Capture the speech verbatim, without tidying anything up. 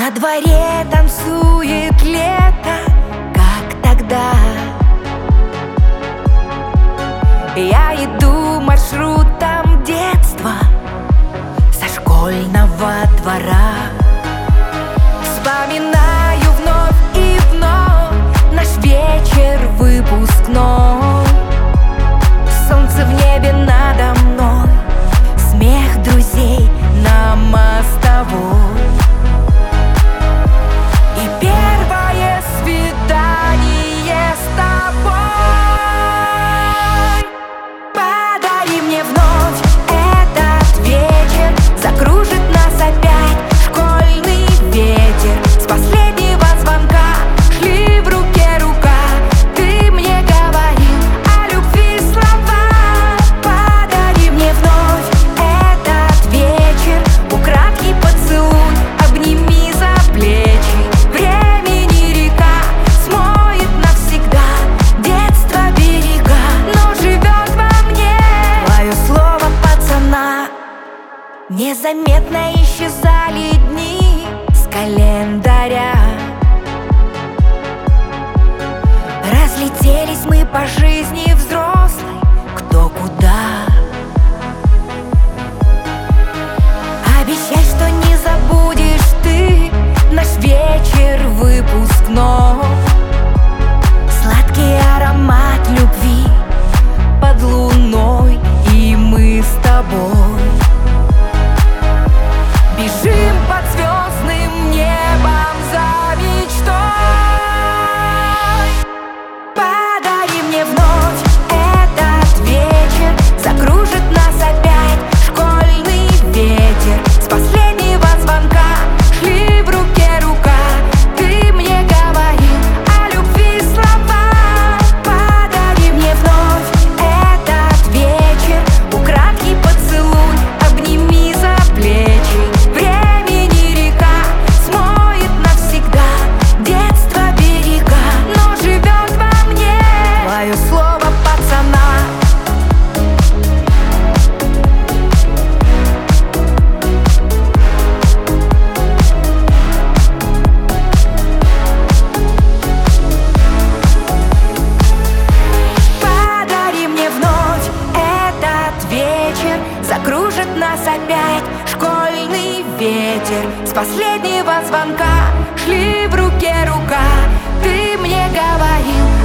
Во дворе танцует лето, как тогда. Я иду маршрутом детства со школьного двора. Вспоминаю вновь и вновь наш вечер выпускной. Солнце в небе надо мной, смех друзей на мостовой. И первое свидание с тобой. Подари мне вновь этот вечер, закружит нас опять школьный ветер. С последнего звонка шли в руке рука. Ты мне говорил о любви слова. Подари мне вновь этот вечер, украдкий поцелуй, обними за плечи. Времени река смоет навсегда детство берега, но живет во мне твое слово пацана. Незаметно исчезали дни с календаря. Разлетелись мы по жизни взрослой, кто куда. Обещай, что не забудешь ты наш вечер выпускной. Сладкий аромат любви под луной, и мы с тобой бежим под звездным небом за мечтой. Подари мне вновь этот вечер, закружит нас опять школьный ветер. С последнего звонка шли в руке рука. Ты мне говорил о любви слова. Подари мне вновь этот вечер, украдкий поцелуй, обними за плечи. Времени река смоет навсегда детство берега, но живет во мне твое слово пацана. Подари мне вновь этот вечер, закружит нас опять школьный ветер. С последнего звонка шли в руке рука. Ты мне говорил